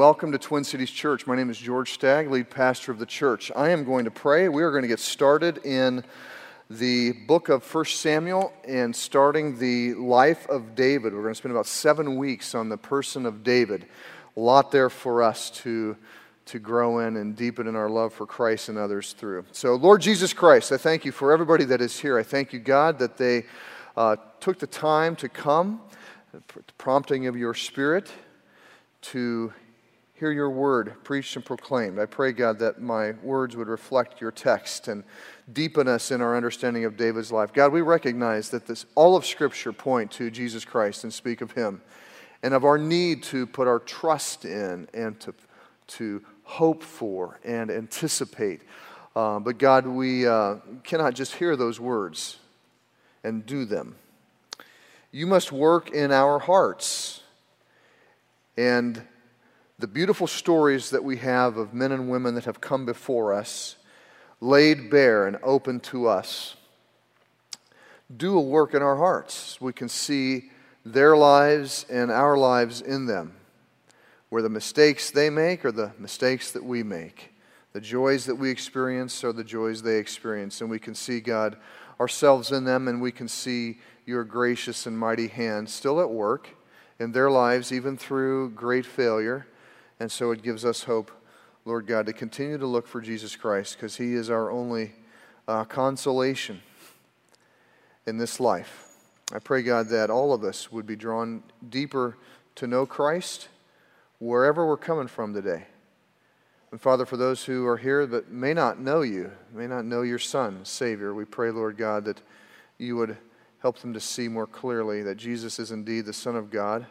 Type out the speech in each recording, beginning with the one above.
welcome to Twin Cities Church. My name is George Stagg, lead pastor of the church. I am going to pray. We are going to get started in the book of 1 Samuel and starting the life of David. We're going to spend about 7 weeks on the person of David. A lot there for us to grow in and deepen in our love for Christ and others through. So, Lord Jesus Christ, I thank you for everybody that is here. I thank you, God, that they took the time to come, the prompting of your Spirit, to hear your word preached and proclaimed. I pray, God, that my words would reflect your text and deepen us in our understanding of David's life. God, we recognize that all of Scripture point to Jesus Christ and speak of him, and of our need to put our trust in and to hope for and anticipate. But God, we cannot just hear those words and do them. You must work in our hearts. And the beautiful stories that we have of men and women that have come before us, laid bare and open to us, do a work in our hearts. We can see their lives and our lives in them, where the mistakes they make are the mistakes that we make. The joys that we experience are the joys they experience. And we can see, God, ourselves in them, and we can see your gracious and mighty hand still at work in their lives, even through great failure. And so it gives us hope, Lord God, to continue to look for Jesus Christ, because he is our only consolation in this life. I pray, God, that all of us would be drawn deeper to know Christ wherever we're coming from today. And Father, for those who are here that may not know you, may not know your Son, Savior, we pray, Lord God, that you would help them to see more clearly that Jesus is indeed the Son of God,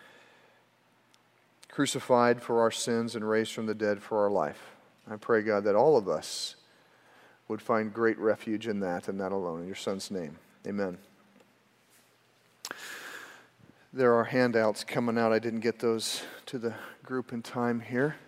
crucified for our sins and raised from the dead for our life. I pray, God, that all of us would find great refuge in that and that alone. In your Son's name, amen. There are handouts coming out. I didn't get those to the group in time here.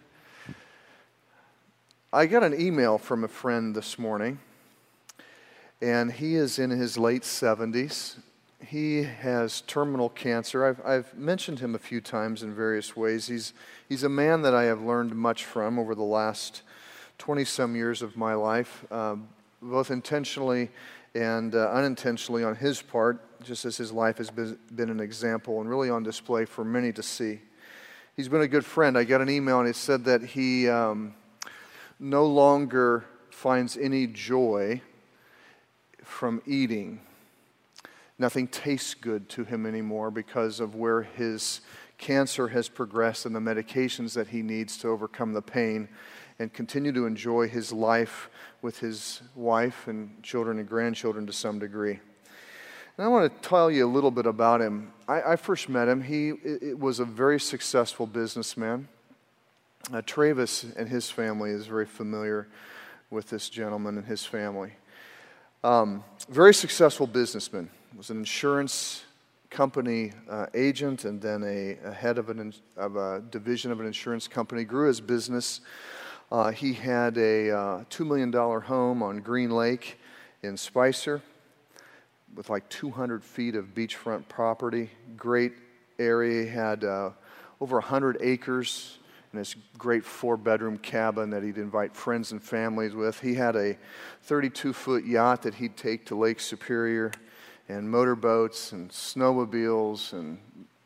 I got an email from a friend this morning, and he is in his late 70s. He has terminal cancer. I've mentioned him a few times in various ways. He's a man that I have learned much from over the last 20-some years of my life, both intentionally and unintentionally on his part, just as his life has been an example and really on display for many to see. He's been a good friend. I got an email, and it said that he no longer finds any joy from eating. Nothing tastes good to him anymore because of where his cancer has progressed and the medications that he needs to overcome the pain and continue to enjoy his life with his wife and children and grandchildren to some degree. And I want to tell you a little bit about him. I first met him. He was a very successful businessman. Travis and his family is very familiar with this gentleman and his family. Very successful businessman. Was an insurance company agent and then a head of a division of an insurance company. Grew his business. He had a $2 million home on Green Lake in Spicer with like 200 feet of beachfront property. Great area. He had over 100 acres in this great 4-bedroom cabin that he'd invite friends and families with. He had a 32-foot yacht that he'd take to Lake Superior, and motorboats and snowmobiles and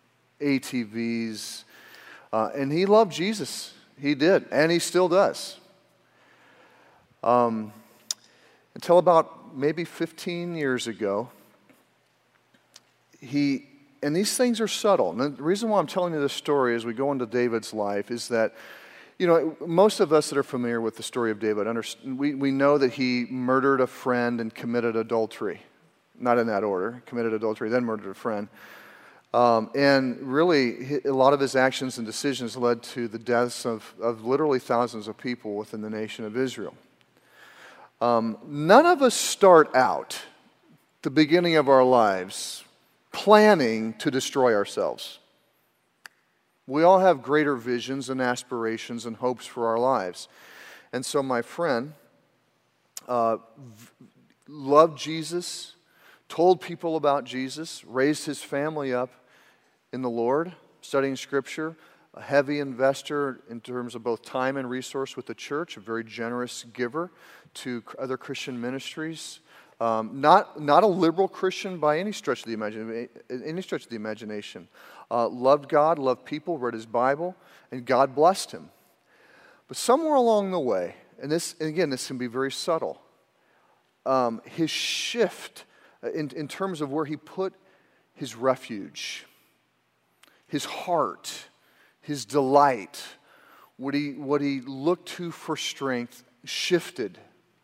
ATVs. And he loved Jesus. He did, and he still does. Until about maybe 15 years ago, and these things are subtle. And the reason why I'm telling you this story as we go into David's life is that, you know, most of us that are familiar with the story of David, we know that he murdered a friend and committed adultery. Not in that order. Committed adultery, then murdered a friend. And really, a lot of his actions and decisions led to the deaths of literally thousands of people within the nation of Israel. None of us start out the beginning of our lives planning to destroy ourselves. We all have greater visions and aspirations and hopes for our lives. And so my friend loved Jesus, told people about Jesus, raised his family up in the Lord, studying Scripture, a heavy investor in terms of both time and resource with the church, a very generous giver to other Christian ministries. Not a liberal Christian by any stretch of the imagination. Loved God, loved people, read his Bible, and God blessed him. But somewhere along the way, and again, this can be very subtle, his shift in terms of where he put his refuge, his heart, his delight, what he looked to for strength, shifted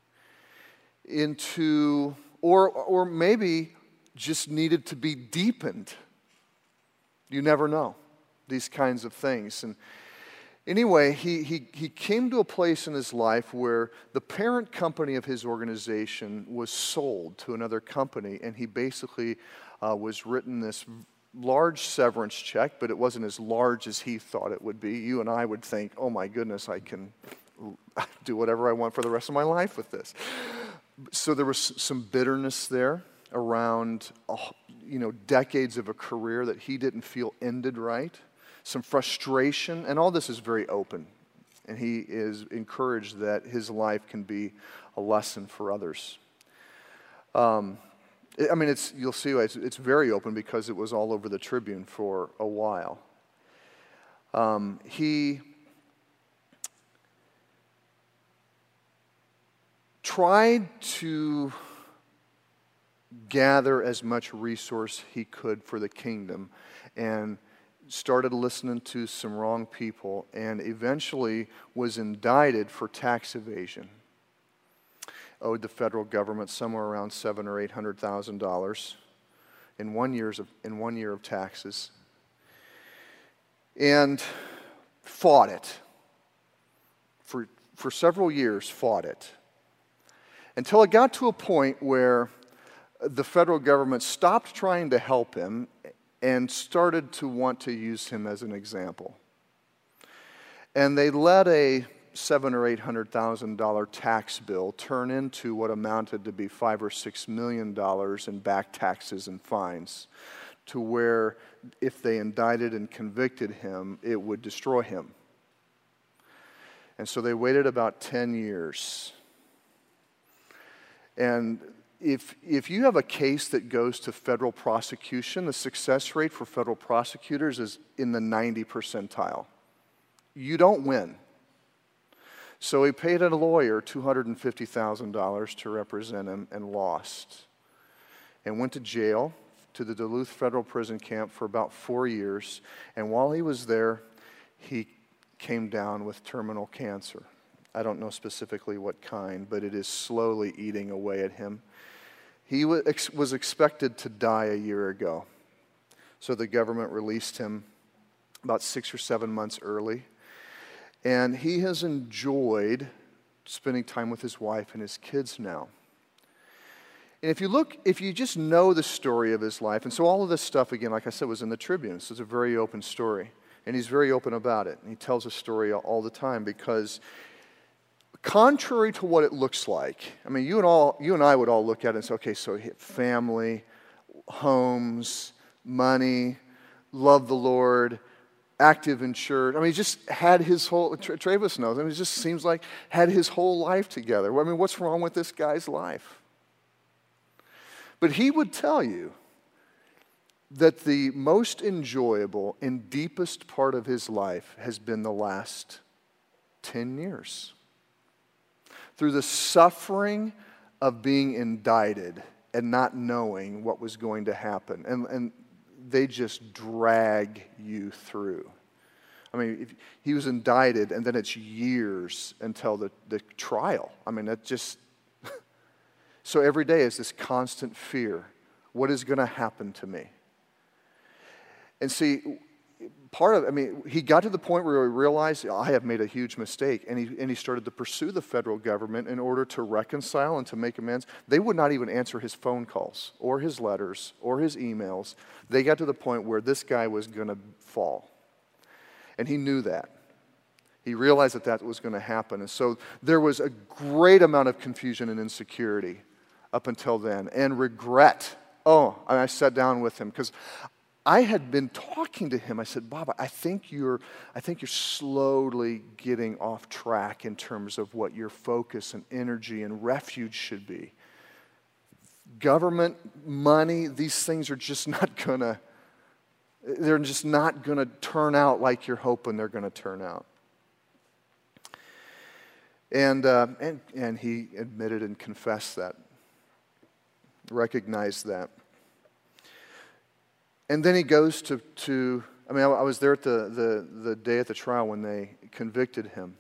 into, or maybe just needed to be deepened. You never know, these kinds of things. And anyway, he came to a place in his life where the parent company of his organization was sold to another company, and he basically was written this large severance check, but it wasn't as large as he thought it would be. You and I would think, oh my goodness, I can do whatever I want for the rest of my life with this. So there was some bitterness there around decades of a career that he didn't feel ended right. Some frustration, and all this is very open. And he is encouraged that his life can be a lesson for others. You'll see it's very open because it was all over the Tribune for a while. He tried to gather as much resource he could for the kingdom and started listening to some wrong people and eventually was indicted for tax evasion. Owed the federal government somewhere around $700,000 or $800,000 in 1 year of taxes, and fought it for several years. Fought it until it got to a point where the federal government stopped trying to help him and started to want to use him as an example. And they let a $700,000 or $800,000 tax bill turn into what amounted to be $5 or $6 million in back taxes and fines, to where if they indicted and convicted him, it would destroy him. And so they waited about 10 years. And if you have a case that goes to federal prosecution, the success rate for federal prosecutors is in the 90 percentile. You don't win. So he paid a lawyer $250,000 to represent him and lost. And went to jail, to the Duluth Federal Prison Camp for about 4 years. And while he was there, he came down with terminal cancer. I don't know specifically what kind, but it is slowly eating away at him. He was expected to die a year ago. So the government released him about 6 or 7 months early. And he has enjoyed spending time with his wife and his kids now. And if you just know the story of his life, and so all of this stuff, again, like I said, was in the Tribune. So it's a very open story. And he's very open about it. And he tells a story all the time because contrary to what it looks like, I mean, you and I would all look at it and say, okay, so family, homes, money, love the Lord, active in church. I mean, he just had his whole, Travis knows, I mean, it just seems like had his whole life together. I mean, what's wrong with this guy's life? But he would tell you that the most enjoyable and deepest part of his life has been the last 10 years. Through the suffering of being indicted and not knowing what was going to happen. And they just drag you through. I mean, if he was indicted, and then it's years until the trial. I mean, that just... So every day is this constant fear. What is going to happen to me? And see, he got to the point where he realized, I have made a huge mistake, and he started to pursue the federal government in order to reconcile and to make amends. They would not even answer his phone calls, or his letters, or his emails. They got to the point where this guy was going to fall. And he knew that. He realized that was going to happen. And so there was a great amount of confusion and insecurity up until then, and regret. I sat down with him because I had been talking to him. I said, Bob, I think you're slowly getting off track in terms of what your focus and energy and refuge should be. Government, money, these things are just not gonna turn out like you're hoping they're gonna turn out. And he admitted and confessed that, recognized that. And then he goes to I was there at the day at the trial when they convicted him.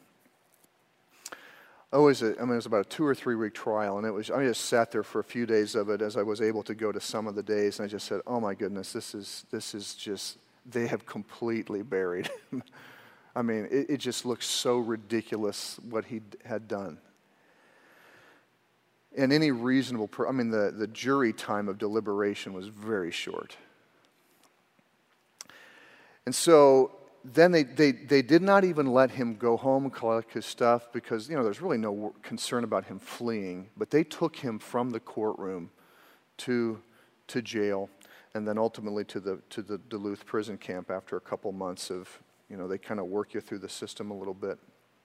It was about a 2 or 3 week trial, and I just sat there for a few days of it as I was able to go to some of the days, and I just said, oh my goodness, this is just, they have completely buried him. It just looks so ridiculous what he had done. And any reasonable, the jury time of deliberation was very short. And so then they did not even let him go home and collect his stuff because, there's really no concern about him fleeing. But they took him from the courtroom to jail and then ultimately to the Duluth prison camp after a couple months of, they kind of work you through the system a little bit.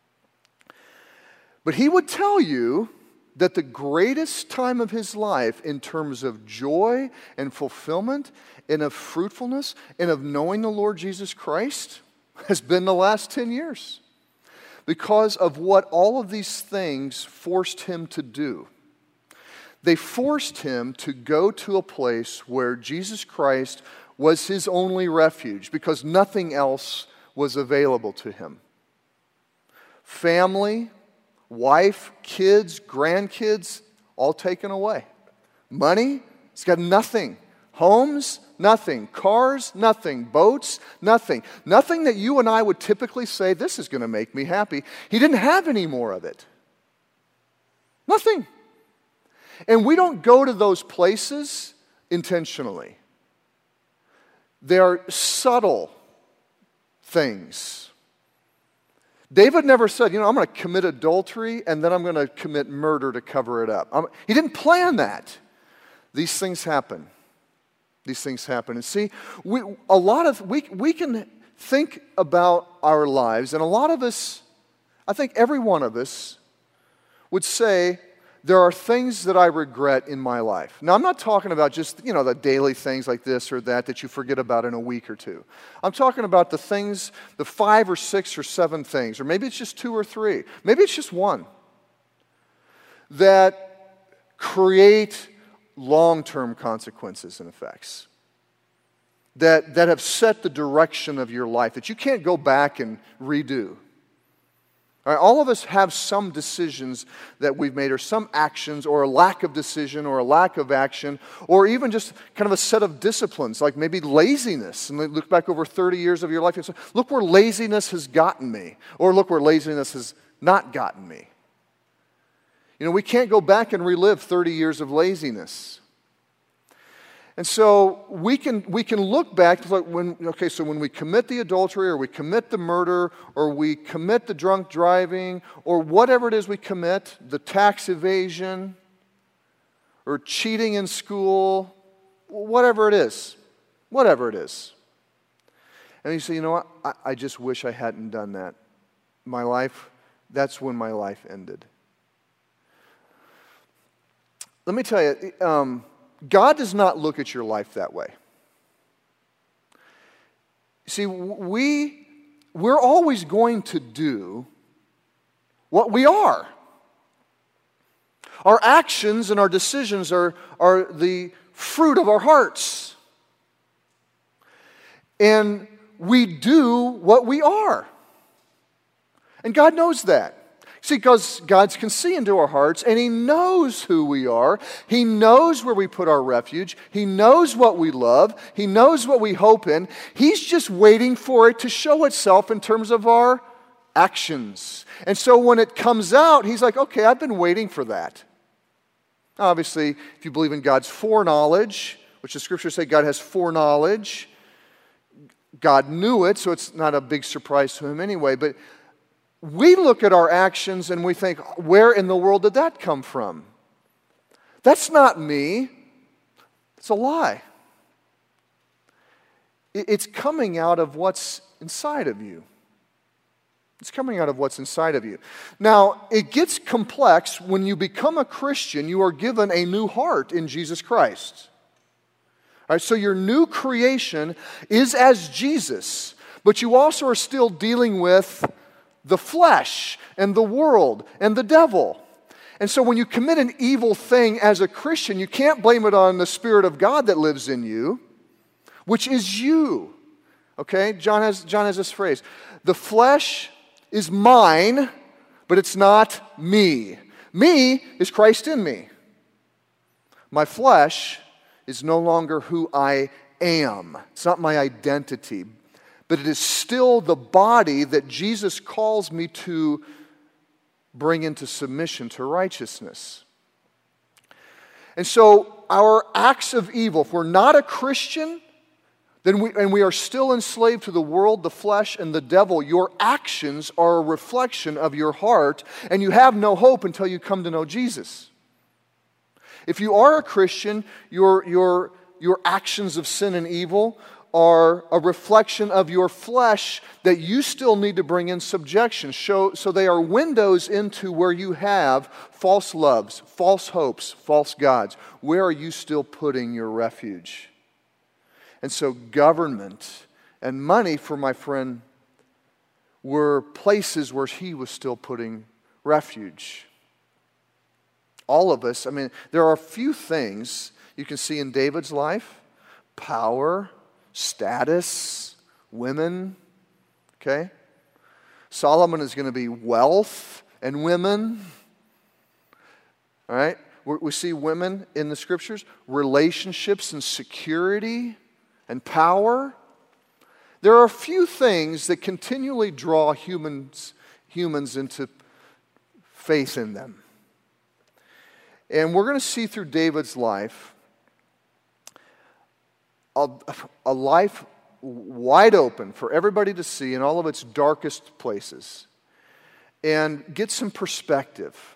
But he would tell you that the greatest time of his life in terms of joy and fulfillment and of fruitfulness and of knowing the Lord Jesus Christ has been the last 10 years because of what all of these things forced him to do. They forced him to go to a place where Jesus Christ was his only refuge because nothing else was available to him. Family, wife, kids, grandkids, all taken away. Money, he's got nothing. Homes, nothing. Cars, nothing. Boats, nothing. Nothing that you and I would typically say, this is going to make me happy. He didn't have any more of it. Nothing. And we don't go to those places intentionally. They are subtle things. David never said, I'm going to commit adultery and then I'm going to commit murder to cover it up. He didn't plan that. These things happen. These things happen. And see, we can think about our lives, and a lot of us, I think every one of us, would say, there are things that I regret in my life. Now, I'm not talking about just, the daily things like this or that you forget about in a week or two. I'm talking about the things, the 5 or 6 or 7 things, or maybe it's just 2 or 3. Maybe it's just one that create long-term consequences and effects that have set the direction of your life that you can't go back and redo. All right, all of us have some decisions that we've made, or some actions, or a lack of decision, or a lack of action, or even just kind of a set of disciplines, like maybe laziness. And look back over 30 years of your life and say, look where laziness has gotten me, or look where laziness has not gotten me. We can't go back and relive 30 years of laziness. And so we can look back, so when we commit the adultery, or we commit the murder, or we commit the drunk driving, or whatever it is we commit, the tax evasion, or cheating in school, whatever it is. And you say, what? I just wish I hadn't done that. That's when my life ended. Let me tell you, God does not look at your life that way. See, we're always going to do what we are. Our actions and our decisions are the fruit of our hearts. And we do what we are. And God knows that. See, because God can see into our hearts, and He knows who we are. He knows where we put our refuge. He knows what we love. He knows what we hope in. He's just waiting for it to show itself in terms of our actions. And so when it comes out, He's like, okay, I've been waiting for that. Obviously, if you believe in God's foreknowledge, which the Scriptures say God has foreknowledge, God knew it, so it's not a big surprise to Him anyway, but we look at our actions and we think, where in the world did that come from? That's not me. It's a lie. It's coming out of what's inside of you. It's coming out of what's inside of you. Now, it gets complex when you become a Christian. You are given a new heart in Jesus Christ. All right, so your new creation is as Jesus, but you also are still dealing with the flesh and the world and the devil. And so when you commit an evil thing as a Christian, you can't blame it on the Spirit of God that lives in you, which is you. Okay? John has this phrase. The flesh is mine, but it's not me. Me is Christ in me. My flesh is no longer who I am. It's not my identity. But it is still the body that Jesus calls me to bring into submission to righteousness. And so our acts of evil, if we're not a Christian, then we are still enslaved to the world, the flesh, and the devil. Your actions are a reflection of your heart, and you have no hope until you come to know Jesus. If you are a Christian, your actions of sin and evil are a reflection of your flesh that you still need to bring in subjection. So they are windows into where you have false loves, false hopes, false gods. Where are you still putting your refuge? And so government and money, for my friend, were places where he was still putting refuge. All of us, there are a few things you can see in David's life. Power, status, women, okay? Solomon is going to be wealth and women, all right? We see women in the Scriptures, relationships and security and power. There are a few things that continually draw humans into faith in them. And we're going to see through David's life a life wide open for everybody to see in all of its darkest places and get some perspective.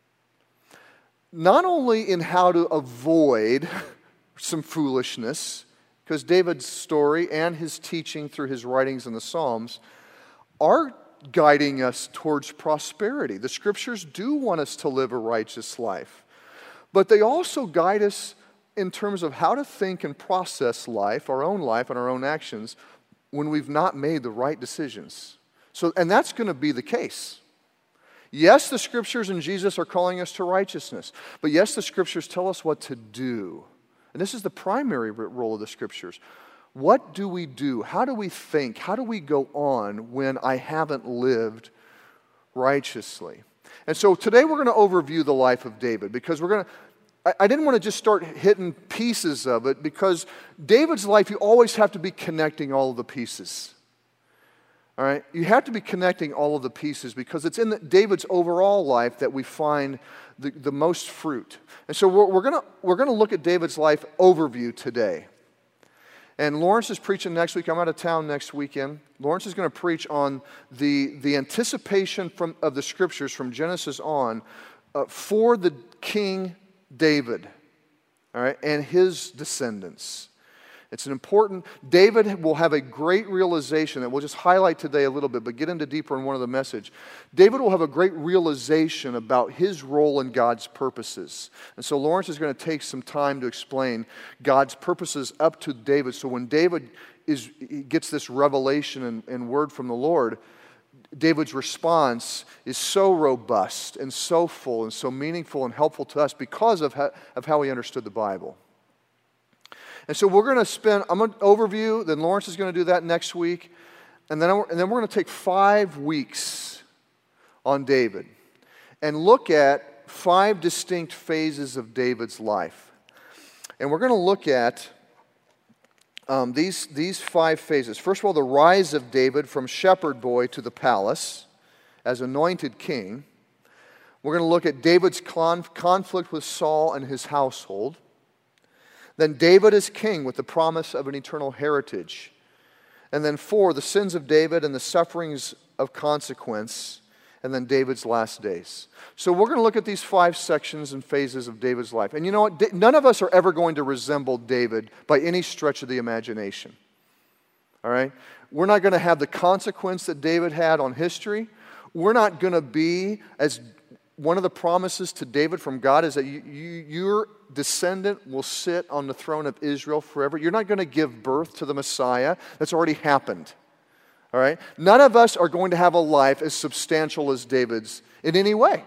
Not only in how to avoid some foolishness, because David's story and his teaching through his writings in the Psalms are guiding us towards prosperity. The Scriptures do want us to live a righteous life, but they also guide us in terms of how to think and process life, our own life and our own actions, when we've not made the right decisions. And that's going to be the case. Yes, the Scriptures and Jesus are calling us to righteousness, but yes, the Scriptures tell us what to do. And this is the primary role of the Scriptures. What do we do? How do we think? How do we go on when I haven't lived righteously? And so today we're going to overview the life of David, because I didn't want to just start hitting pieces of it, because David's life, you always have to be connecting all of the pieces. All right? You have to be connecting all of the pieces, because it's in David's overall life that we find the most fruit. And so we're going to look at David's life overview today. And Lawrence is preaching next week. I'm out of town next weekend. Lawrence is going to preach on the anticipation of the Scriptures from Genesis on for the King David, all right, and his descendants. It's an important, David will have a great realization that we'll just highlight today a little bit, but get into deeper in one of the message. David will have a great realization about his role in God's purposes. And so Lawrence is going to take some time to explain God's purposes up to David. So when David gets this revelation and word from the Lord, David's response is so robust and so full and so meaningful and helpful to us because of how he understood the Bible. And so we're going to I'm going to overview, then Lawrence is going to do that next week, and then we're going to take 5 weeks on David and look at 5 distinct phases of David's life. And we're going to look at these 5 phases. First of all, the rise of David from shepherd boy to the palace as anointed king. We're going to look at David's conflict with Saul and his household. Then David as king with the promise of an eternal heritage. And then 4, the sins of David and the sufferings of consequence. And then David's last days. So we're going to look at these 5 sections and phases of David's life. And you know what? None of us are ever going to resemble David by any stretch of the imagination. All right? We're not going to have the consequence that David had on history. We're not going to be, as one of the promises to David from God is that your descendant will sit on the throne of Israel forever. You're not going to give birth to the Messiah. That's already happened. All right? None of us are going to have a life as substantial as David's in any way.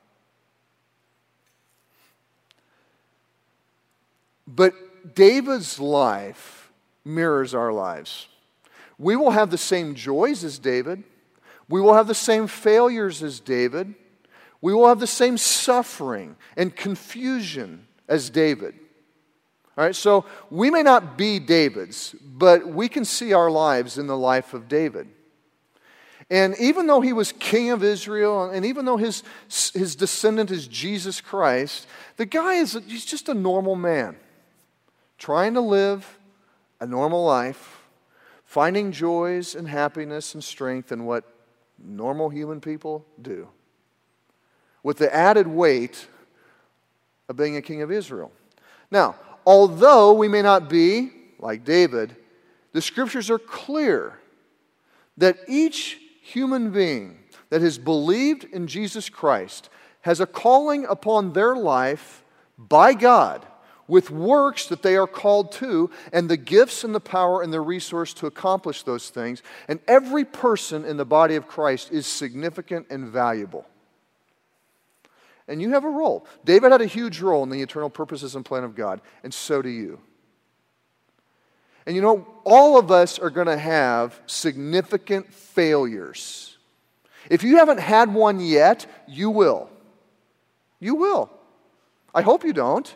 But David's life mirrors our lives. We will have the same joys as David. We will have the same failures as David. We will have the same suffering and confusion as David. All right, so we may not be David's, but we can see our lives in the life of David. And even though he was king of Israel, and even though his descendant is Jesus Christ, the guy he's just a normal man, trying to live a normal life, finding joys and happiness and strength in what normal human people do, with the added weight of being a king of Israel. Now, although we may not be like David, the scriptures are clear that each human being that has believed in Jesus Christ has a calling upon their life by God with works that they are called to, and the gifts and the power and the resource to accomplish those things. And every person in the body of Christ is significant and valuable. And you have a role. David had a huge role in the eternal purposes and plan of God, and so do you. And you know, all of us are going to have significant failures. If you haven't had one yet, you will. You will. I hope you don't.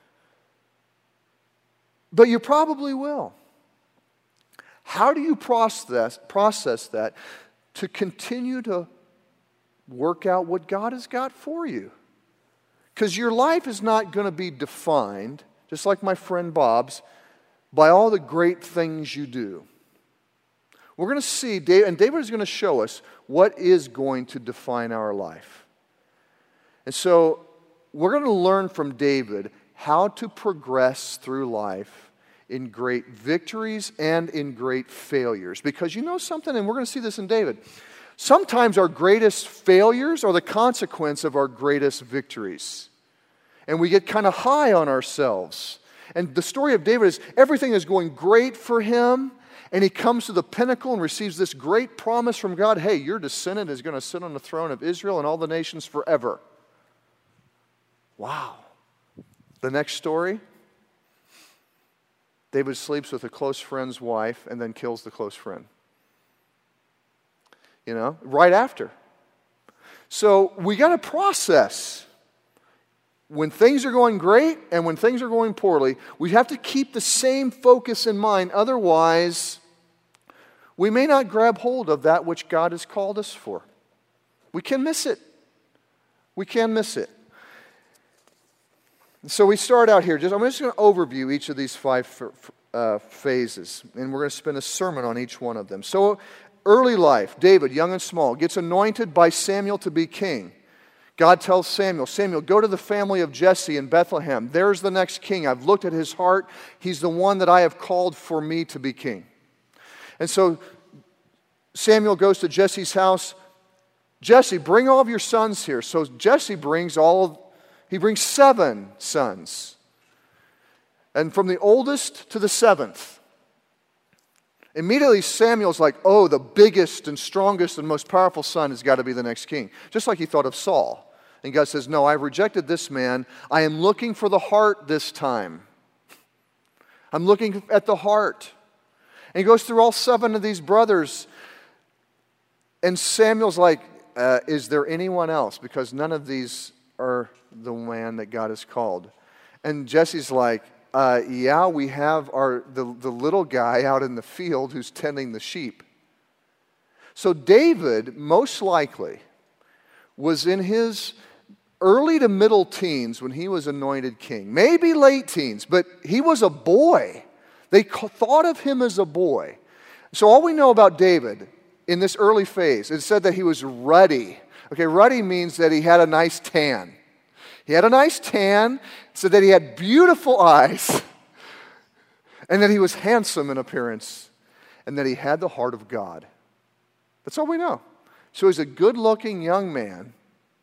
But you probably will. How do you process that to continue to work out what God has got for you? Because your life is not going to be defined, just like my friend Bob's, by all the great things you do. We're going to see, and David is going to show us what is going to define our life. And so we're going to learn from David how to progress through life in great victories and in great failures. Because you know something, and we're going to see this in David. Sometimes our greatest failures are the consequence of our greatest victories. And we get kind of high on ourselves. And the story of David is everything is going great for him, and he comes to the pinnacle and receives this great promise from God. Hey, your descendant is going to sit on the throne of Israel and all the nations forever. Wow. The next story, David sleeps with a close friend's wife and then kills the close friend. You know, right after. So we got to process. When things are going great and when things are going poorly, we have to keep the same focus in mind. Otherwise, we may not grab hold of that which God has called us for. We can miss it. We can miss it. So we start out here. I'm just going to overview each of these 5 phases, and we're going to spend a sermon on each one of them. So early life, David, young and small, gets anointed by Samuel to be king. God tells Samuel, go to the family of Jesse in Bethlehem. There's the next king. I've looked at his heart. He's the one that I have called for me to be king. And so Samuel goes to Jesse's house. Jesse, bring all of your sons here. So Jesse brings 7 sons. And from the oldest to the 7th. Immediately Samuel's like, oh, the biggest and strongest and most powerful son has got to be the next king. Just like he thought of Saul. And God says, no, I've rejected this man. I am looking for the heart this time. I'm looking at the heart. And he goes through all 7 of these brothers. And Samuel's like, is there anyone else? Because none of these are the man that God has called. And Jesse's like, yeah, we have the little guy out in the field who's tending the sheep. So David, most likely, was in his early to middle teens when he was anointed king. Maybe late teens, but he was a boy. They thought of him as a boy. So all we know about David in this early phase, it said that he was ruddy. Okay, ruddy means that he had a nice tan. He had a nice tan, so that he had beautiful eyes, and that he was handsome in appearance. and that he had the heart of God. That's all we know. So he's a good-looking young man,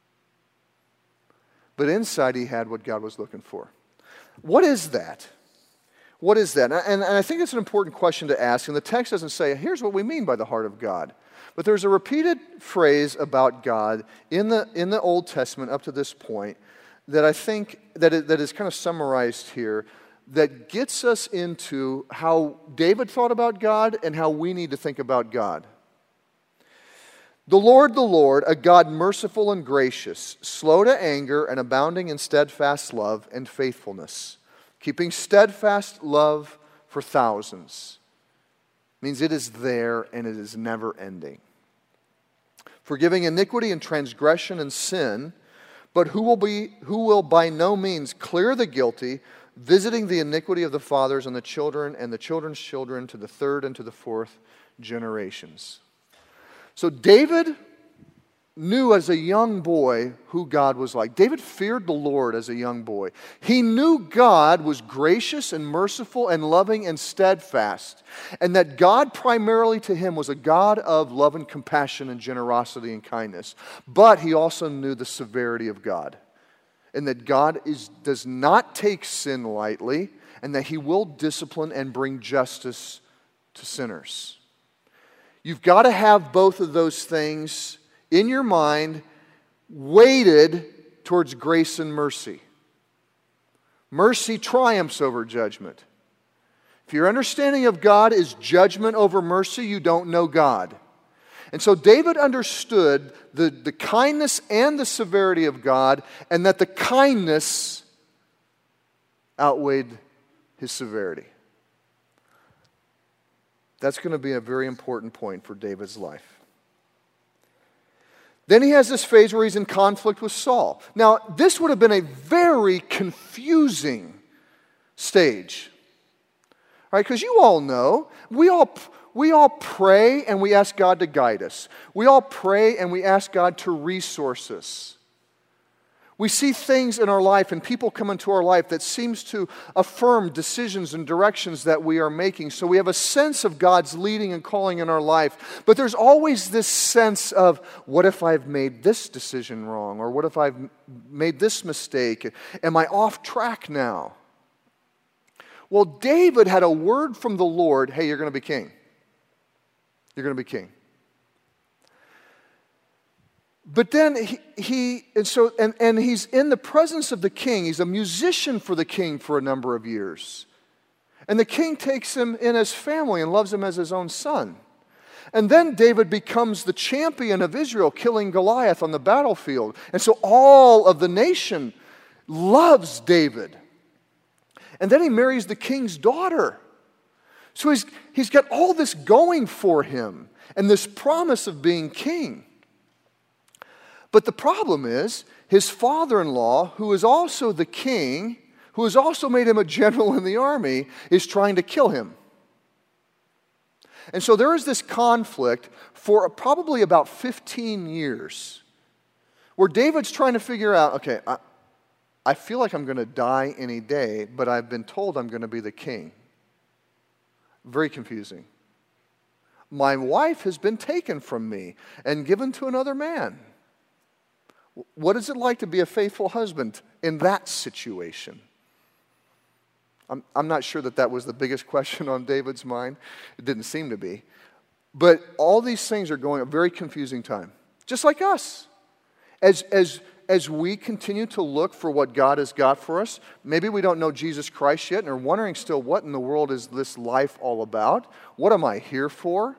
but inside he had what God was looking for. What is that? What is that? And I think it's an important question to ask, and the text doesn't say, here's what we mean by the heart of God. But there's a repeated phrase about God in the Old Testament up to this point that I think that is kind of summarized here, that gets us into how David thought about God and how we need to think about God. The Lord, a God merciful and gracious, slow to anger and abounding in steadfast love and faithfulness, keeping steadfast love for thousands. Means it is there and it is never ending. Forgiving iniquity and transgression and sin, but who will by no means clear the guilty, visiting the iniquity of the fathers and the children's children to the third and to the fourth generations. So David knew as a young boy who God was like. David feared the Lord as a young boy. He knew God was gracious and merciful and loving and steadfast, and that God primarily to him was a God of love and compassion and generosity and kindness. But he also knew the severity of God, and that God does not take sin lightly, and that he will discipline and bring justice to sinners. You've got to have both of those things in your mind, weighted towards grace and mercy. Mercy triumphs over judgment. If your understanding of God is judgment over mercy, you don't know God. And so David understood the kindness and the severity of God, and that the kindness outweighed his severity. That's going to be a very important point for David's life. Then he has this phase where he's in conflict with Saul. Now, this would have been a very confusing stage. All right, because you all know, we all pray and we ask God to guide us. We all pray and we ask God to resource us. We see things in our life and people come into our life that seems to affirm decisions and directions that we are making. So we have a sense of God's leading and calling in our life. But there's always this sense of, what if I've made this decision wrong? Or what if I've made this mistake? Am I off track now? Well, David had a word from the Lord, hey, you're going to be king. You're going to be king. But then he's in the presence of the king. He's a musician for the king for a number of years. And the king takes him in as family and loves him as his own son. And then David becomes the champion of Israel, killing Goliath on the battlefield. And so all of the nation loves David. And then he marries the king's daughter. So he's got all this going for him and this promise of being king. But the problem is, his father-in-law, who is also the king, who has also made him a general in the army, is trying to kill him. And so there is this conflict for probably about 15 years, where David's trying to figure out, okay, I feel like I'm going to die any day, but I've been told I'm going to be the king. Very confusing. My wife has been taken from me and given to another man. What is it like to be a faithful husband in that situation? I'm not sure that was the biggest question on David's mind. It didn't seem to be. But all these things are going a very confusing time. Just like us. As we continue to look for what God has got for us, maybe we don't know Jesus Christ yet and are wondering still, what in the world is this life all about? What am I here for?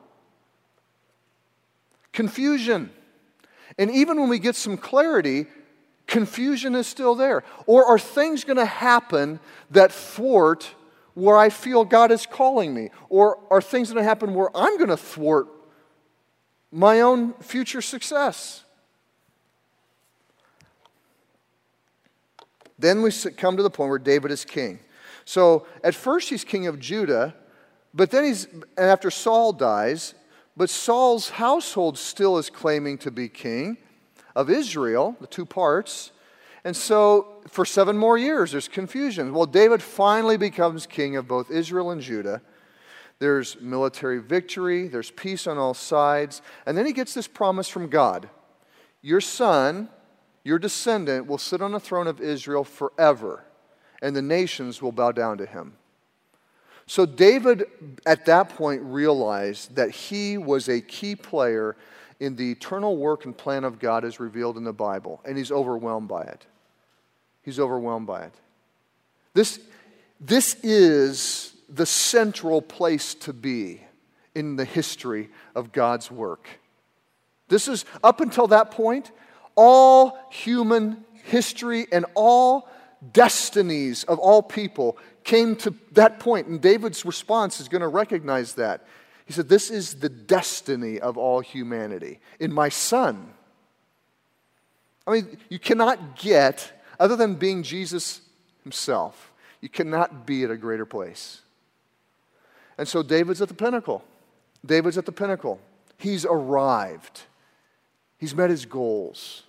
Confusion. And even when we get some clarity, confusion is still there. Or are things going to happen that thwart where I feel God is calling me? Or are things going to happen where I'm going to thwart my own future success? Then we come to the point where David is king. So at first he's king of Judah, but then after Saul dies, but Saul's household still is claiming to be king of Israel, the two parts. And so for 7 more years, there's confusion. Well, David finally becomes king of both Israel and Judah. There's military victory. There's peace on all sides. And then he gets this promise from God. Your son, your descendant, will sit on the throne of Israel forever, and the nations will bow down to him. So David, at that point, realized that he was a key player in the eternal work and plan of God as revealed in the Bible, and he's overwhelmed by it. He's overwhelmed by it. This is the central place to be in the history of God's work. This is, up until that point, all human history and all destinies of all people came to that point, and David's response is going to recognize that. He said, this is the destiny of all humanity in my son. I mean, you cannot get, other than being Jesus himself, you cannot be at a greater place. And so David's at the pinnacle. David's at the pinnacle. He's arrived. He's met his goals.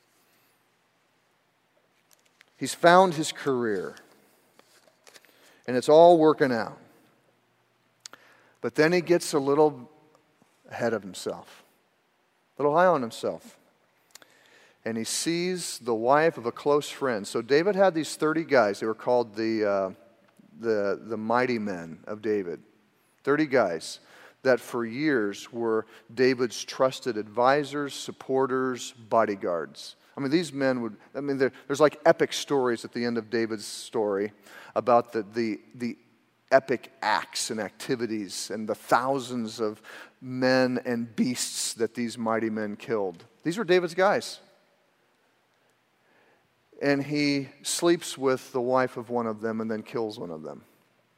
He's found his career. And it's all working out. But then he gets a little ahead of himself, a little high on himself. And he sees the wife of a close friend. So David had these 30 guys. They were called the mighty men of David. 30 guys that for years were David's trusted advisors, supporters, bodyguards. I mean, these men there's like epic stories at the end of David's story about the epic acts and activities and the thousands of men and beasts that these mighty men killed. These were David's guys. And he sleeps with the wife of one of them and then kills one of them.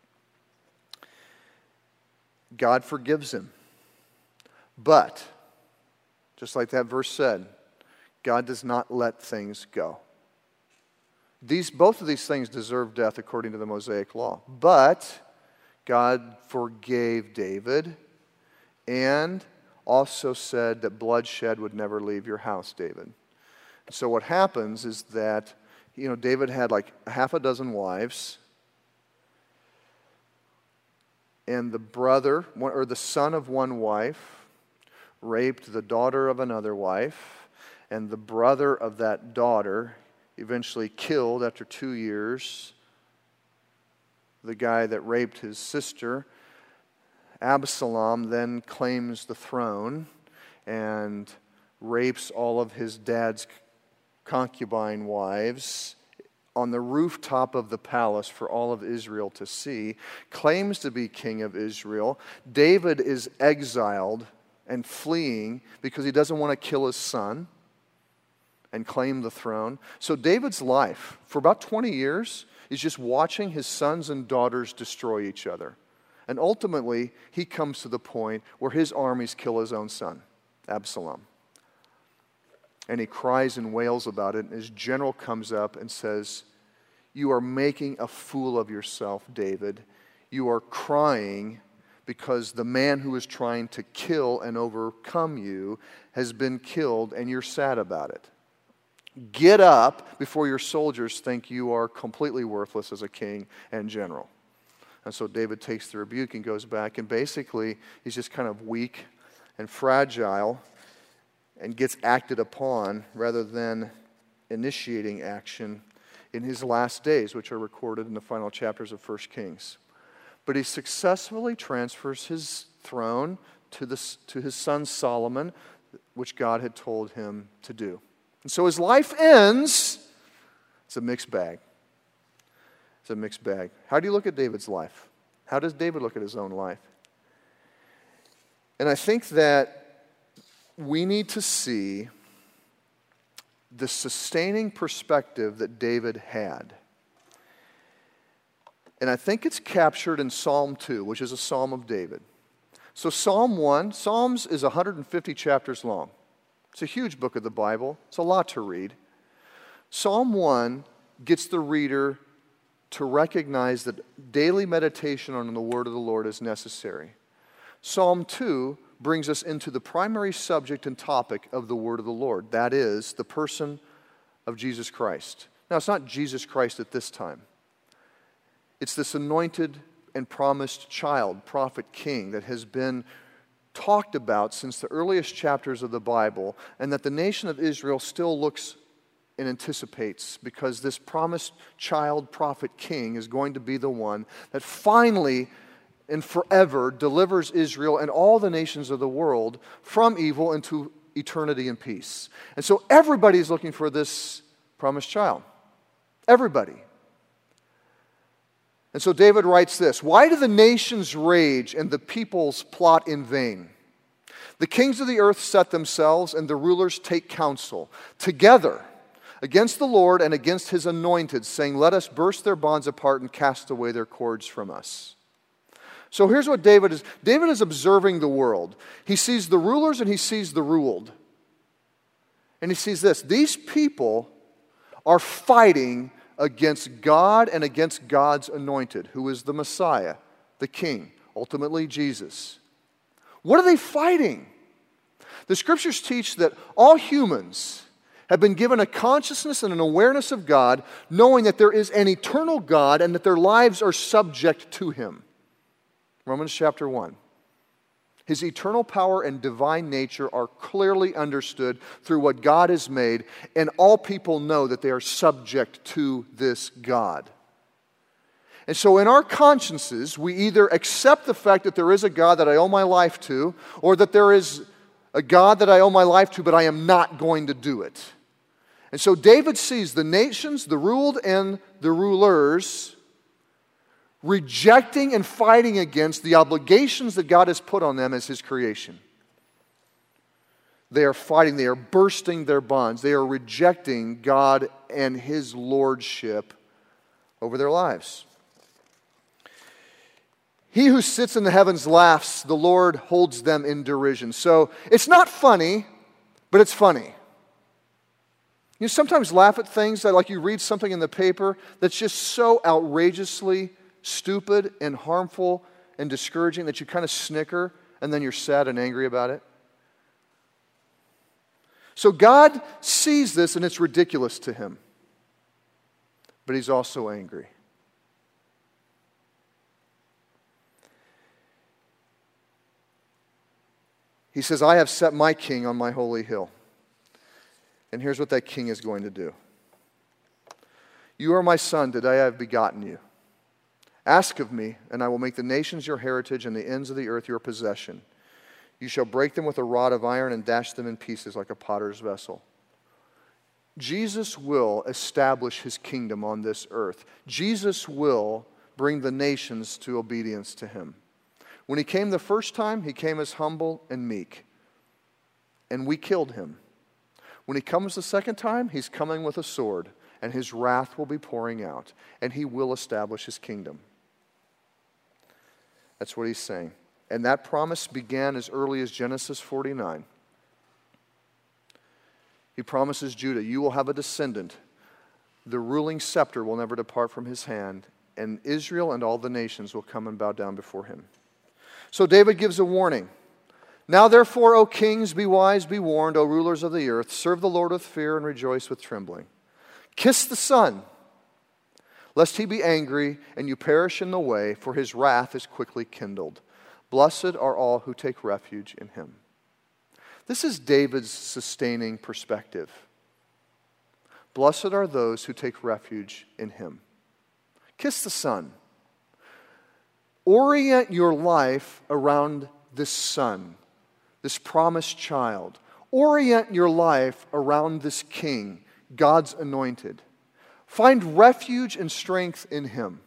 God forgives him. But, just like that verse said, God does not let things go. Both of these things deserve death according to the Mosaic law. But God forgave David and also said that bloodshed would never leave your house, David. So what happens is that, David had like half a dozen wives, and the brother, or the son of one wife, raped the daughter of another wife, and the brother of that daughter eventually killed, after 2 years, the guy that raped his sister. Absalom then claims the throne and rapes all of his dad's concubine wives on the rooftop of the palace for all of Israel to see, claims to be king of Israel. David is exiled and fleeing because he doesn't want to kill his son and claim the throne. So David's life, for about 20 years, is just watching his sons and daughters destroy each other. And ultimately, he comes to the point where his armies kill his own son, Absalom. And he cries and wails about it, and his general comes up and says, "You are making a fool of yourself, David. You are crying because the man who is trying to kill and overcome you has been killed, and you're sad about it. Get up before your soldiers think you are completely worthless as a king and general." And so David takes the rebuke and goes back, and basically he's just kind of weak and fragile and gets acted upon rather than initiating action in his last days, which are recorded in the final chapters of 1 Kings. But he successfully transfers his throne to his son Solomon, which God had told him to do. And so his life ends. It's a mixed bag. It's a mixed bag. How do you look at David's life? How does David look at his own life? And I think that we need to see the sustaining perspective that David had. And I think it's captured in Psalm 2, which is a psalm of David. So Psalms is 150 chapters long. It's a huge book of the Bible. It's a lot to read. Psalm 1 gets the reader to recognize that daily meditation on the word of the Lord is necessary. Psalm 2 brings us into the primary subject and topic of the word of the Lord. That is, the person of Jesus Christ. Now, it's not Jesus Christ at this time. It's this anointed and promised child, prophet, king that has been talked about since the earliest chapters of the Bible, and that the nation of Israel still looks and anticipates, because this promised child, prophet, king is going to be the one that finally and forever delivers Israel and all the nations of the world from evil into eternity and peace. And so everybody's looking for this promised child. Everybody. And so David writes this: "Why do the nations rage and the peoples plot in vain? The kings of the earth set themselves, and the rulers take counsel together against the Lord and against his anointed, saying, 'Let us burst their bonds apart and cast away their cords from us.'" So here's what David is. David is observing the world. He sees the rulers and he sees the ruled. And he sees this: these people are fighting against God and against God's anointed, who is the Messiah, the King, ultimately Jesus. What are they fighting? The Scriptures teach that all humans have been given a consciousness and an awareness of God, knowing that there is an eternal God and that their lives are subject to Him. Romans chapter 1. His eternal power and divine nature are clearly understood through what God has made, and all people know that they are subject to this God. And so in our consciences, we either accept the fact that there is a God that I owe my life to, or that there is a God that I owe my life to, but I am not going to do it. And so David sees the nations, the ruled and the rulers, rejecting and fighting against the obligations that God has put on them as His creation. They are fighting, they are bursting their bonds, they are rejecting God and His lordship over their lives. He who sits in the heavens laughs, the Lord holds them in derision. So it's not funny, but it's funny. You sometimes laugh at things that, like, you read something in the paper that's just so outrageously stupid and harmful and discouraging that you kind of snicker and then you're sad and angry about it. So God sees this and it's ridiculous to Him. But He's also angry. He says, "I have set my king on my holy hill." And here's what that king is going to do. "You are my son, today I have begotten you. Ask of me, and I will make the nations your heritage and the ends of the earth your possession. You shall break them with a rod of iron and dash them in pieces like a potter's vessel." Jesus will establish His kingdom on this earth. Jesus will bring the nations to obedience to Him. When He came the first time, He came as humble and meek, and we killed Him. When He comes the second time, He's coming with a sword, and His wrath will be pouring out, and He will establish His kingdom. That's what He's saying. And that promise began as early as Genesis 49. He promises Judah, "You will have a descendant. The ruling scepter will never depart from his hand, and Israel and all the nations will come and bow down before him." So David gives a warning. "Now therefore, O kings, be wise, be warned, O rulers of the earth. Serve the Lord with fear and rejoice with trembling. Kiss the Son, lest He be angry and you perish in the way, for His wrath is quickly kindled. Blessed are all who take refuge in Him." This is David's sustaining perspective. Blessed are those who take refuge in Him. Kiss the Son. Orient your life around this Son, this promised child. Orient your life around this King, God's anointed. Find refuge and strength in Him.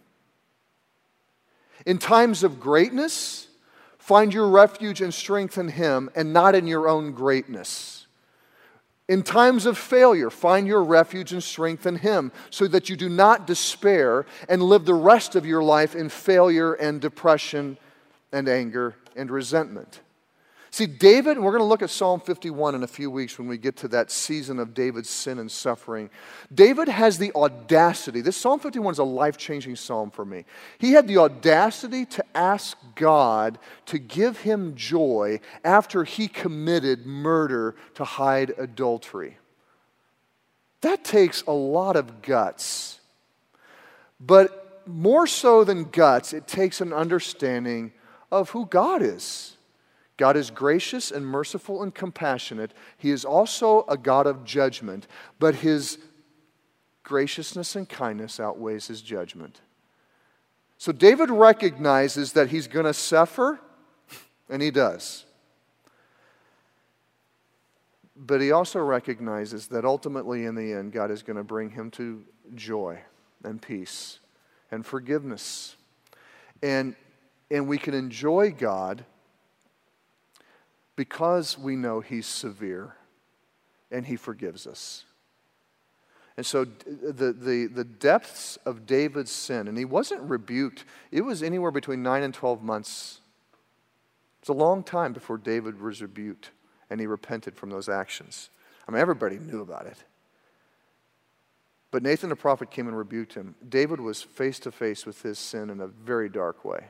In times of greatness, find your refuge and strength in Him and not in your own greatness. In times of failure, find your refuge and strength in Him so that you do not despair and live the rest of your life in failure and depression and anger and resentment. See, David, and we're going to look at Psalm 51 in a few weeks when we get to that season of David's sin and suffering. David has the audacity. This Psalm 51 is a life-changing psalm for me. He had the audacity to ask God to give him joy after he committed murder to hide adultery. That takes a lot of guts. But more so than guts, it takes an understanding of who God is. God is gracious and merciful and compassionate. He is also a God of judgment, but His graciousness and kindness outweighs His judgment. So David recognizes that he's going to suffer, and he does. But he also recognizes that ultimately in the end, God is going to bring him to joy and peace and forgiveness. And we can enjoy God because we know He's severe and He forgives us. And so the depths of David's sin, and he wasn't rebuked, it was anywhere between 9 and 12 months. It's a long time before David was rebuked and he repented from those actions. I mean, everybody knew about it. But Nathan the prophet came and rebuked him. David was face to face with his sin in a very dark way.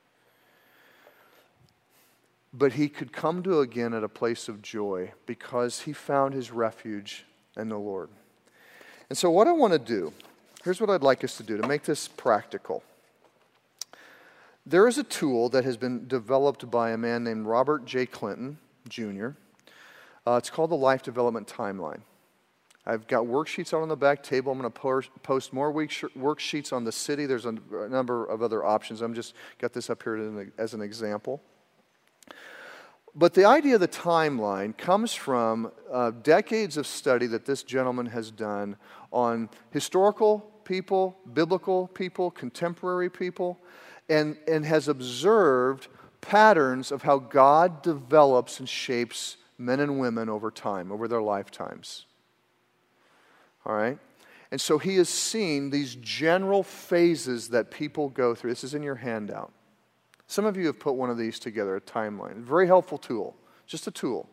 But he could come to again at a place of joy because he found his refuge in the Lord. And so what I want to do, here's what I'd like us to do to make this practical. There is a tool that has been developed by a man named Robert J. Clinton, Jr. It's called the Life Development Timeline. I've got worksheets out on the back table. I'm going to post more worksheets on the city. There's a number of other options. I'm just got this up here as an example. But the idea of the timeline comes from decades of study that this gentleman has done on historical people, biblical people, contemporary people, and has observed patterns of how God develops and shapes men and women over time, over their lifetimes. All right? And so he has seen these general phases that people go through. This is in your handout. Some of you have put one of these together, a timeline. Very helpful tool, just a tool.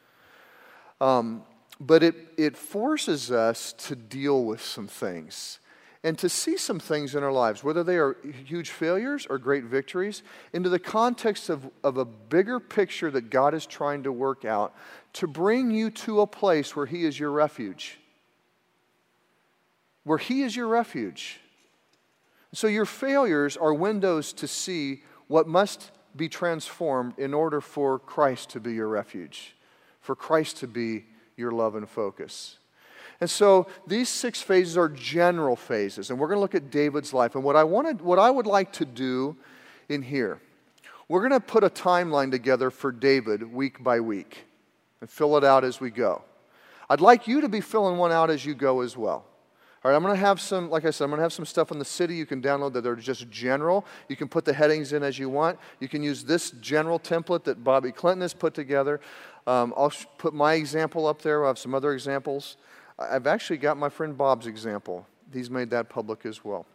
But it forces us to deal with some things and to see some things in our lives, whether they are huge failures or great victories, into the context of a bigger picture that God is trying to work out to bring you to a place where He is your refuge. Where He is your refuge. So your failures are windows to see what must be transformed in order for Christ to be your refuge, for Christ to be your love and focus. And so these 6 phases are general phases, and we're going to look at David's life. And what I would like to do in here, we're going to put a timeline together for David week by week and fill it out as we go. I'd like you to be filling one out as you go as well. All right, I'm going to have some, like I said, I'm going to have some stuff on the city you can download that are just general. You can put the headings in as you want. You can use this general template that Bobby Clinton has put together. I'll put my example up there. I'll have some other examples. I've actually got my friend Bob's example. He's made that public as well.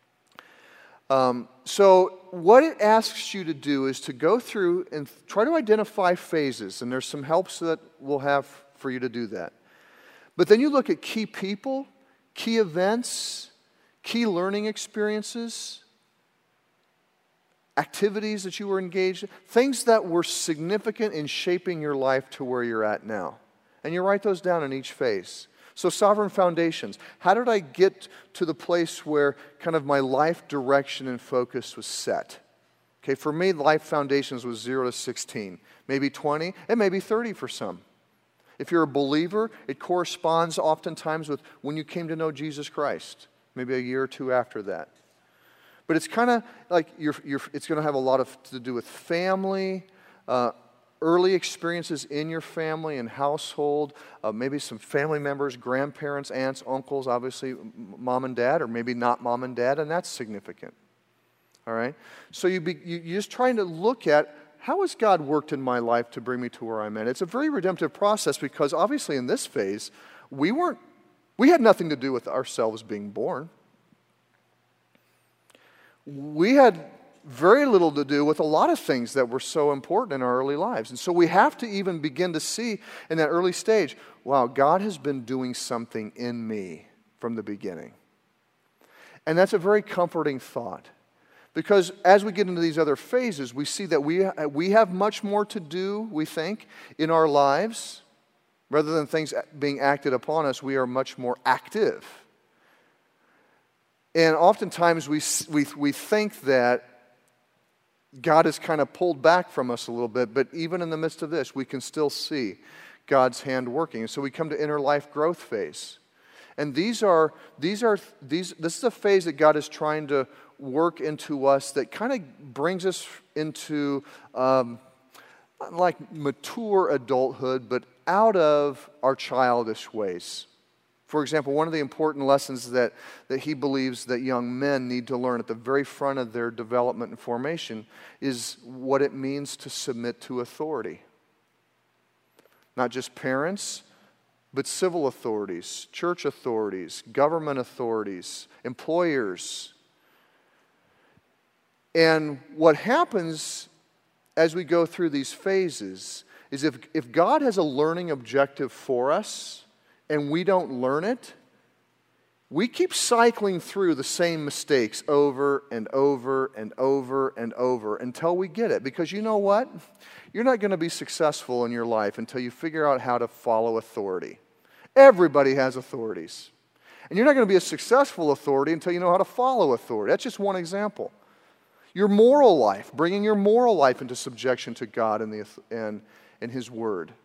So what it asks you to do is to go through and try to identify phases, and there's some helps that we'll have for you to do that. But then you look at key people, key events, key learning experiences, activities that you were engaged in, things that were significant in shaping your life to where you're at now. And you write those down in each phase. So sovereign foundations. How did I get to the place where kind of my life direction and focus was set? Okay, for me, life foundations was 0 to 16, maybe 20, and maybe 30 for some. If you're a believer, it corresponds oftentimes with when you came to know Jesus Christ, maybe a year or two after that. But it's kind of like it's going to have a lot to do with family, early experiences in your family and household, maybe some family members, grandparents, aunts, uncles, obviously mom and dad, or maybe not mom and dad, and that's significant. All right? So you're just trying to look at, how has God worked in my life to bring me to where I'm at? It's a very redemptive process because obviously in this phase, we had nothing to do with ourselves being born. We had very little to do with a lot of things that were so important in our early lives. And so we have to even begin to see in that early stage, wow, God has been doing something in me from the beginning. And that's a very comforting thought. Because as we get into these other phases, we see that we have much more to do, we think, in our lives. Rather than things being acted upon us, we are much more active. And oftentimes we think that God has kind of pulled back from us a little bit, but even in the midst of this, we can still see God's hand working. And so we come to inner life growth phase. And this is a phase that God is trying to work into us that kind of brings us into not like mature adulthood, but out of our childish ways. For example, one of the important lessons that he believes that young men need to learn at the very front of their development and formation is what it means to submit to authority. Not just parents, but civil authorities, church authorities, government authorities, employers. And what happens as we go through these phases is if God has a learning objective for us, and we don't learn it, we keep cycling through the same mistakes over and over and over and over until we get it. Because you know what? You're not going to be successful in your life until you figure out how to follow authority. Everybody has authorities. And you're not going to be a successful authority until you know how to follow authority. That's just one example. Your moral life, bringing your moral life into subjection to God and His Word.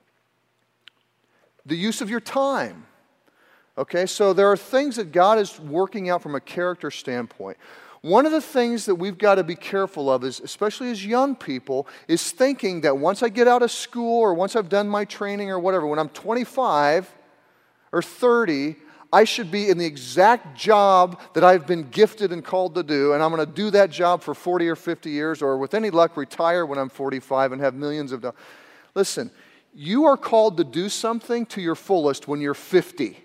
The use of your time. Okay, so there are things that God is working out from a character standpoint. One of the things that we've got to be careful of is, especially as young people, is thinking that once I get out of school or once I've done my training or whatever, when I'm 25 or 30, I should be in the exact job that I've been gifted and called to do, and I'm going to do that job for 40 or 50 years, or with any luck, retire when I'm 45 and have millions of dollars. Listen, you are called to do something to your fullest when you're 50.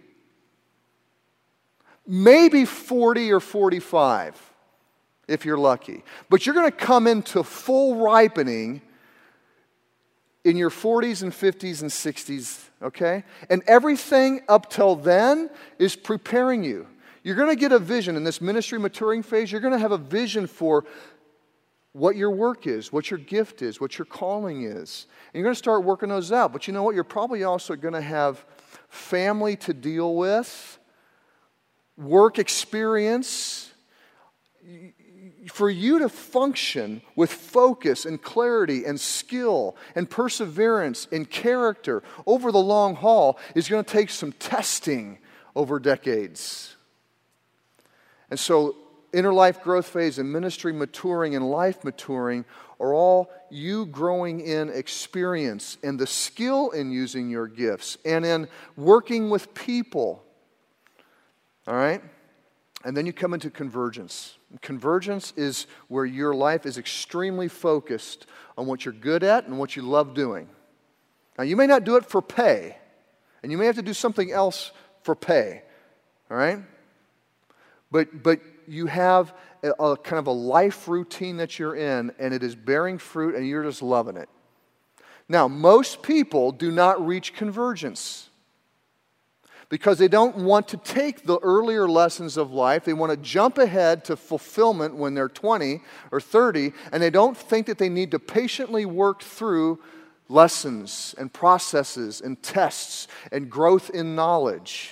Maybe 40 or 45, if you're lucky. But you're going to come into full ripening in your 40s and 50s and 60s, okay? And everything up till then is preparing you. You're going to get a vision in this ministry maturing phase. You're going to have a vision for what your work is, what your gift is, what your calling is. And you're going to start working those out. But you know what? You're probably also going to have family to deal with, work experience. For you to function with focus and clarity and skill and perseverance and character over the long haul is going to take some testing over decades. And so inner life growth phase and ministry maturing and life maturing are all you growing in experience and the skill in using your gifts and in working with people. All right? And then you come into convergence. Convergence is where your life is extremely focused on what you're good at and what you love doing. Now, you may not do it for pay, and you may have to do something else for pay. All right? But you have a kind of a life routine that you're in, and it is bearing fruit, and you're just loving it. Now, most people do not reach convergence because they don't want to take the earlier lessons of life. They want to jump ahead to fulfillment when they're 20 or 30, and they don't think that they need to patiently work through lessons and processes and tests and growth in knowledge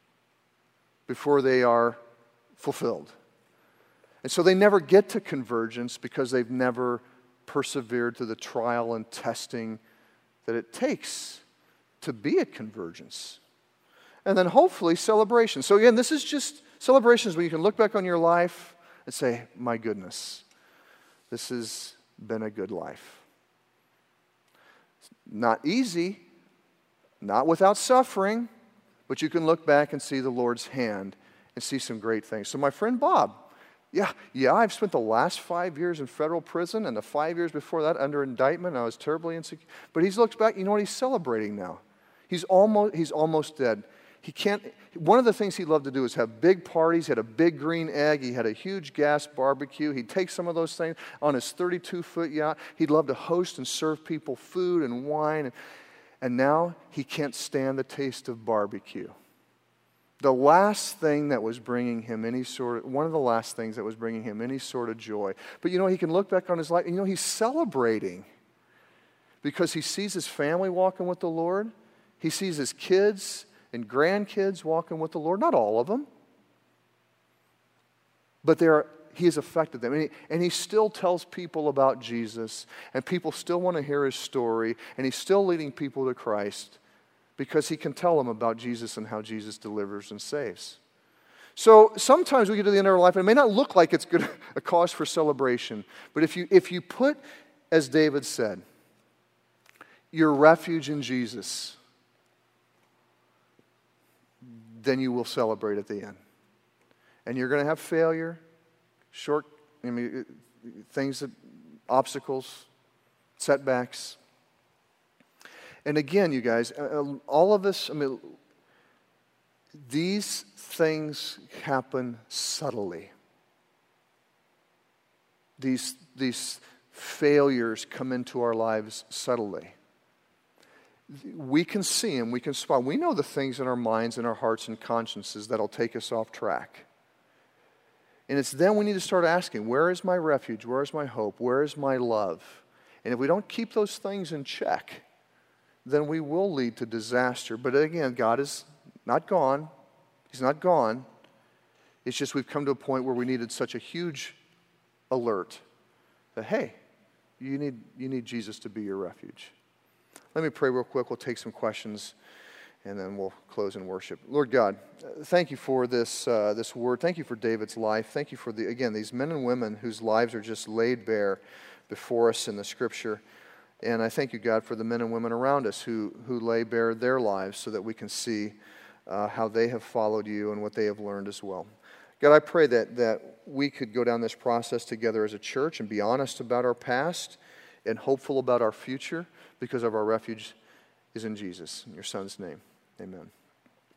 before they are fulfilled. And so they never get to convergence because they've never persevered through the trial and testing that it takes to be at convergence. And then hopefully celebration. So again, this is just celebrations where you can look back on your life and say, my goodness, this has been a good life. Not easy, not without suffering, but you can look back and see the Lord's hand and see some great things. So my friend Bob, yeah, I've spent the last 5 years in federal prison and the 5 years before that under indictment. I was terribly insecure. But he looks back, you know what? He's celebrating now. He's almost dead. One of the things he loved to do is have big parties. He had a big green egg. He had a huge gas barbecue. He'd take some of those things on his 32-foot yacht. He'd love to host and serve people food and wine. And now he can't stand the taste of barbecue. The last thing that was bringing him one of the last things that was bringing him any sort of joy. But you know, he can look back on his life, and you know, he's celebrating because he sees his family walking with the Lord. He sees his kids and grandkids walking with the Lord. Not all of them. But he has affected them. And he still tells people about Jesus, and people still want to hear his story, and he's still leading people to Christ because he can tell them about Jesus and how Jesus delivers and saves. So sometimes we get to the end of our life, and it may not look like it's good, a cause for celebration, but if you put, as David said, your refuge in Jesus, then you will celebrate at the end. And you're going to have failure, obstacles, setbacks. And again, you guys, all of us, these things happen subtly. These failures come into our lives subtly. We can see them, we can spot. We know the things in our minds and our hearts and consciences that'll take us off track. And it's then we need to start asking, where is my refuge? Where is my hope? Where is my love? And if we don't keep those things in check, then we will lead to disaster. But again, God is not gone. He's not gone. It's just we've come to a point where we needed such a huge alert that, hey, you need Jesus to be your refuge. Let me pray real quick. We'll take some questions, and then we'll close in worship. Lord God, thank you for this word. Thank you for David's life. Thank you for, these men and women whose lives are just laid bare before us in the Scripture. And I thank you, God, for the men and women around us who lay bare their lives so that we can see how they have followed you and what they have learned as well. God, I pray that we could go down this process together as a church and be honest about our past and hopeful about our future because of our refuge is in Jesus. In your Son's name, amen.